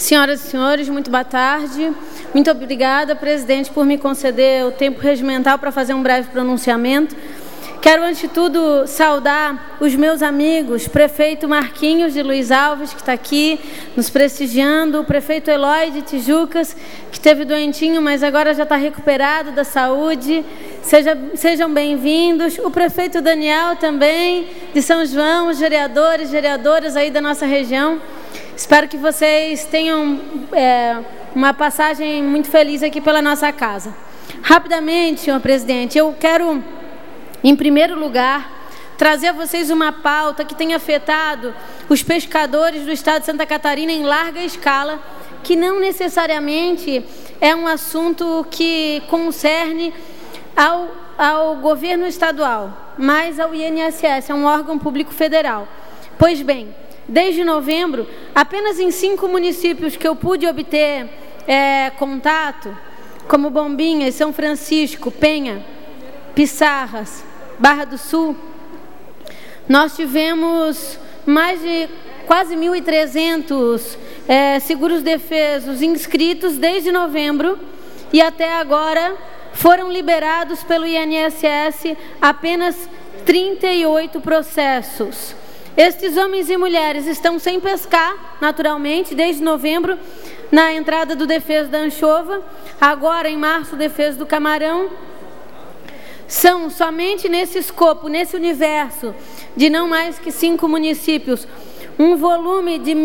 Senhoras e senhores, muito boa tarde. Muito obrigada, presidente, por me conceder o tempo regimental para fazer um breve pronunciamento. Quero, antes de tudo, saudar os meus amigos, prefeito Marquinhos de Luiz Alves, que está aqui nos prestigiando, o prefeito Eloy de Tijucas, que esteve doentinho, mas agora já está recuperado da saúde. Sejam bem-vindos. O prefeito Daniel também, de São João, os vereadores, vereadoras aí da nossa região. Espero que vocês tenham uma passagem muito feliz aqui pela nossa casa. Rapidamente, senhor presidente, eu quero, em primeiro lugar, trazer a vocês uma pauta que tem afetado os pescadores do estado de Santa Catarina em larga escala, que não necessariamente é um assunto que concerne ao governo estadual, mas ao INSS, é um órgão público federal. Pois bem, desde novembro, apenas em 5 municípios que eu pude obter contato, como Bombinhas, São Francisco, Penha, Pissarras, Barra do Sul, nós tivemos mais de quase 1.300 seguros defesos inscritos desde novembro, e até agora foram liberados pelo INSS apenas 38 processos. Estes homens e mulheres estão sem pescar, naturalmente, desde novembro, na entrada do defeso da anchova, agora em março o defeso do camarão. São somente nesse escopo, nesse universo de não mais que 5 municípios, um volume de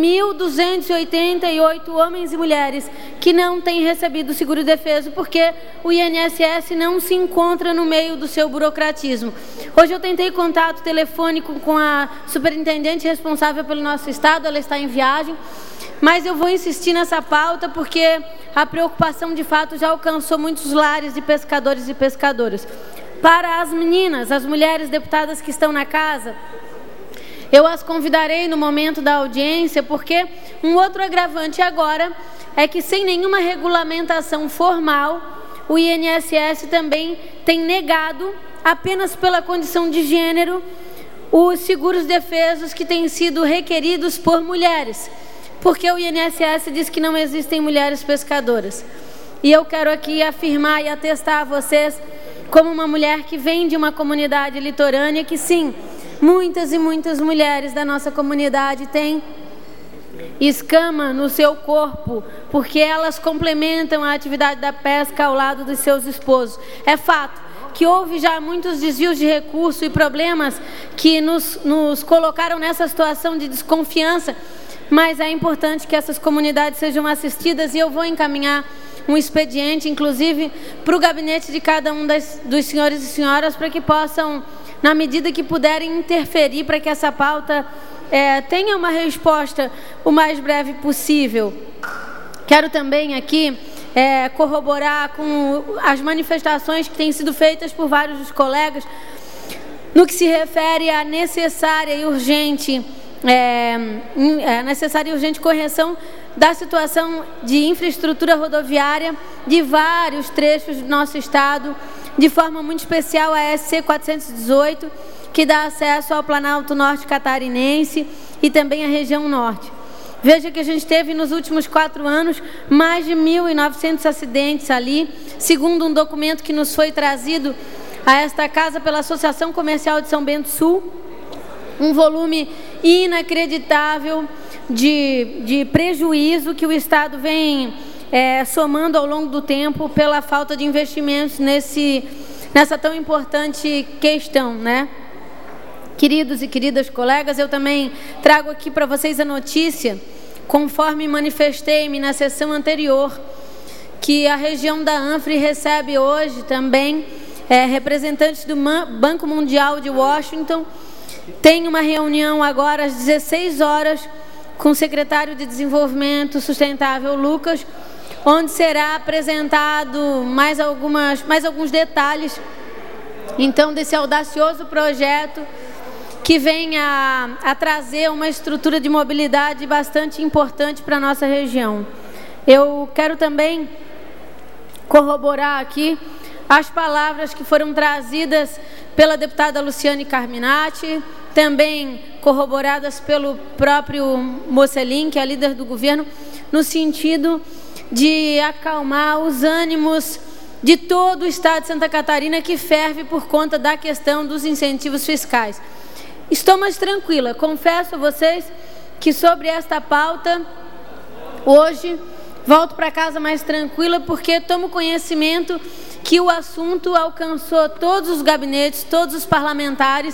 1.288 homens e mulheres que não têm recebido o seguro-defeso, porque o INSS não se encontra no meio do seu burocratismo. Hoje eu tentei contato telefônico com a superintendente responsável pelo nosso estado, ela está em viagem, mas eu vou insistir nessa pauta porque a preocupação de fato já alcançou muitos lares de pescadores e pescadoras. Para as meninas, as mulheres deputadas que estão na casa, eu as convidarei no momento da audiência, porque um outro agravante agora é que, sem nenhuma regulamentação formal, o INSS também tem negado, apenas pela condição de gênero, os seguros defesos que têm sido requeridos por mulheres, porque o INSS diz que não existem mulheres pescadoras. E eu quero aqui afirmar e atestar a vocês, como uma mulher que vem de uma comunidade litorânea, que sim, muitas e muitas mulheres da nossa comunidade têm escama no seu corpo, porque elas complementam a atividade da pesca ao lado dos seus esposos. É fato que houve já muitos desvios de recurso e problemas que nos colocaram nessa situação de desconfiança, mas é importante que essas comunidades sejam assistidas, e eu vou encaminhar um expediente, inclusive, para o gabinete de cada um dos senhores e senhoras, para que possam, na medida que puderem, interferir para que essa pauta tenha uma resposta o mais breve possível. Quero também aqui corroborar com as manifestações que têm sido feitas por vários dos colegas no que se refere à necessária e urgente correção da situação de infraestrutura rodoviária de vários trechos do nosso estado, de forma muito especial a SC 418, que dá acesso ao Planalto Norte Catarinense e também à região norte. Veja que a gente teve nos últimos 4 anos mais de 1.900 acidentes ali, segundo um documento que nos foi trazido a esta casa pela Associação Comercial de São Bento Sul, um volume inacreditável de prejuízo que o Estado vem somando ao longo do tempo pela falta de investimentos nessa tão importante questão, né? Queridos e queridas colegas, eu também trago aqui para vocês a notícia, conforme manifestei-me na sessão anterior, que a região da Anfre recebe hoje também representantes do Banco Mundial de Washington. Tem uma reunião agora às 16 horas com o secretário de Desenvolvimento Sustentável, Lucas, onde será apresentado mais alguns detalhes, então, desse audacioso projeto que vem a trazer uma estrutura de mobilidade bastante importante para a nossa região. Eu quero também corroborar aqui as palavras que foram trazidas pela deputada Luciane Carminati, também corroboradas pelo próprio Mocelin, que é a líder do governo, no sentido de acalmar os ânimos de todo o estado de Santa Catarina, que ferve por conta da questão dos incentivos fiscais. Estou mais tranquila, confesso a vocês que sobre esta pauta, hoje, volto para casa mais tranquila, porque tomo conhecimento que o assunto alcançou todos os gabinetes, todos os parlamentares,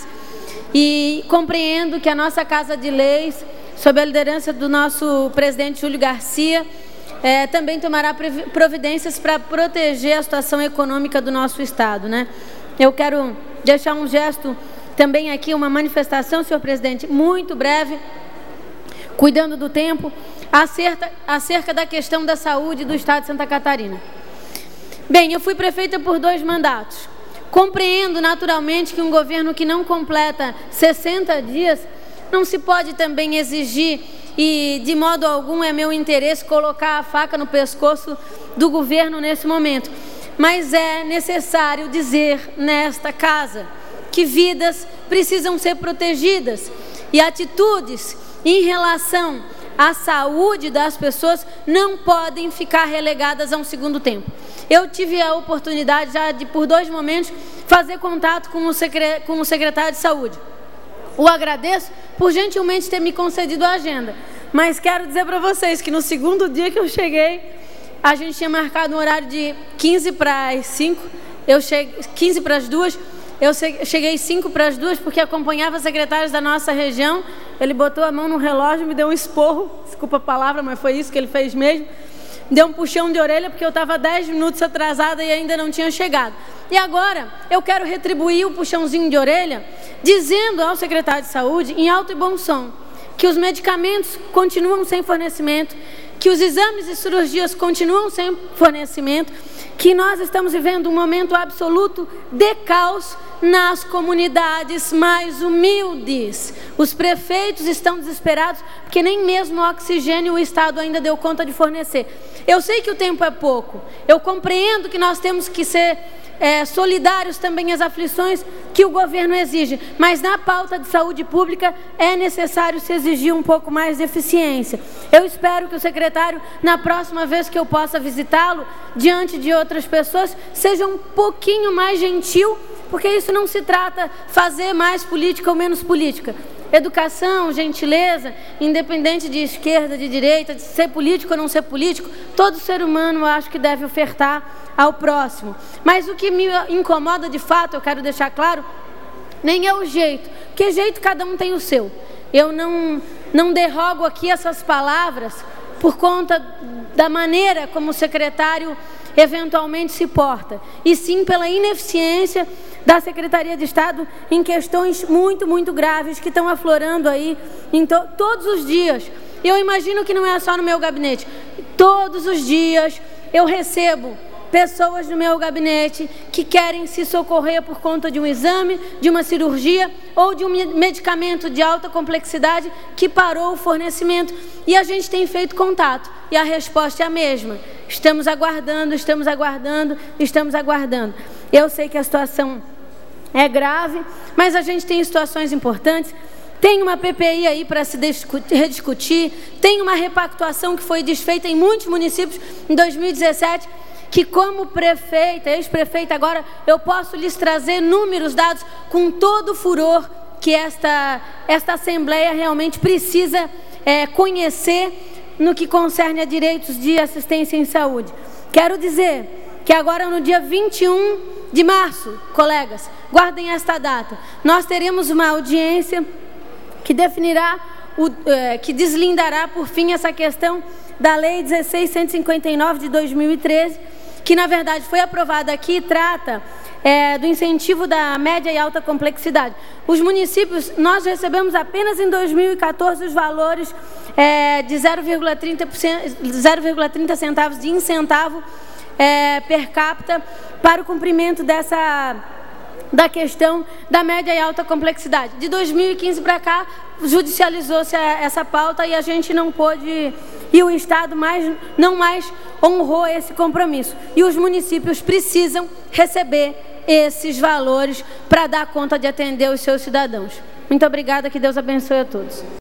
e compreendo que a nossa Casa de Leis, sob a liderança do nosso presidente Júlio Garcia, também tomará providências para proteger a situação econômica do nosso estado, né? Eu quero deixar um gesto também aqui, uma manifestação, senhor presidente, muito breve, cuidando do tempo, acerca da questão da saúde do estado de Santa Catarina. Bem, eu fui prefeita por 2 mandatos. Compreendo naturalmente que um governo que não completa 60 dias, não se pode também exigir, e de modo algum é meu interesse colocar a faca no pescoço do governo nesse momento. Mas é necessário dizer nesta casa que vidas precisam ser protegidas e atitudes em relação à saúde das pessoas não podem ficar relegadas a um segundo tempo. Eu tive a oportunidade já de, por 2 momentos, fazer contato com o secretário de saúde. O agradeço por gentilmente ter me concedido a agenda, mas quero dizer para vocês que no segundo dia que eu cheguei, a gente tinha marcado um horário de 15 para as 5, 15 para as 2, eu cheguei 5 para as 2 porque acompanhava secretários da nossa região. Ele botou a mão no relógio, me deu um esporro, desculpa a palavra, mas foi isso que ele fez mesmo. Deu um puxão de orelha porque eu estava 10 minutos atrasada e ainda não tinha chegado. E agora eu quero retribuir o puxãozinho de orelha, dizendo ao secretário de saúde, em alto e bom som, que os medicamentos continuam sem fornecimento, que os exames e cirurgias continuam sem fornecimento, que nós estamos vivendo um momento absoluto de caos nas comunidades mais humildes. Os prefeitos estão desesperados porque nem mesmo o oxigênio o Estado ainda deu conta de fornecer. Eu sei que o tempo é pouco, eu compreendo que nós temos que ser solidários também às aflições que o governo exige, mas na pauta de saúde pública é necessário se exigir um pouco mais de eficiência. Eu espero que o secretário, na próxima vez que eu possa visitá-lo, diante de outras pessoas, seja um pouquinho mais gentil, porque isso não se trata de fazer mais política ou menos política. Educação, gentileza, independente de esquerda, de direita, de ser político ou não ser político, todo ser humano eu acho que deve ofertar ao próximo. Mas o que me incomoda de fato, eu quero deixar claro, nem é o jeito, porque jeito cada um tem o seu. Eu não derrogo aqui essas palavras por conta da maneira como o secretário eventualmente se porta, e sim pela ineficiência da Secretaria de Estado em questões muito, muito graves que estão aflorando aí todos os dias. Eu imagino que não é só no meu gabinete. Todos os dias eu recebo pessoas no meu gabinete que querem se socorrer por conta de um exame, de uma cirurgia ou de um medicamento de alta complexidade que parou o fornecimento. E a gente tem feito contato e a resposta é a mesma. Estamos aguardando, estamos aguardando, estamos aguardando. Eu sei que a situação é grave, mas a gente tem situações importantes. Tem uma PPI aí para se rediscutir, tem uma repactuação que foi desfeita em muitos municípios em 2017, que como prefeita, ex-prefeita agora, eu posso lhes trazer números dados com todo o furor que esta Assembleia realmente precisa conhecer no que concerne a direitos de assistência em saúde. Quero dizer que agora no dia 21 de março, colegas, guardem esta data, nós teremos uma audiência que definirá, que deslindará por fim essa questão da Lei 16.159 de 2013, que na verdade foi aprovada aqui e trata do incentivo da média e alta complexidade. Os municípios, nós recebemos apenas em 2014 os valores de 0,30 centavos de incentivo per capita para o cumprimento da questão da média e alta complexidade. De 2015 para cá, judicializou-se essa pauta e a gente não pôde, e o Estado não mais honrou esse compromisso. E os municípios precisam receber esses valores para dar conta de atender os seus cidadãos. Muito obrigada, que Deus abençoe a todos.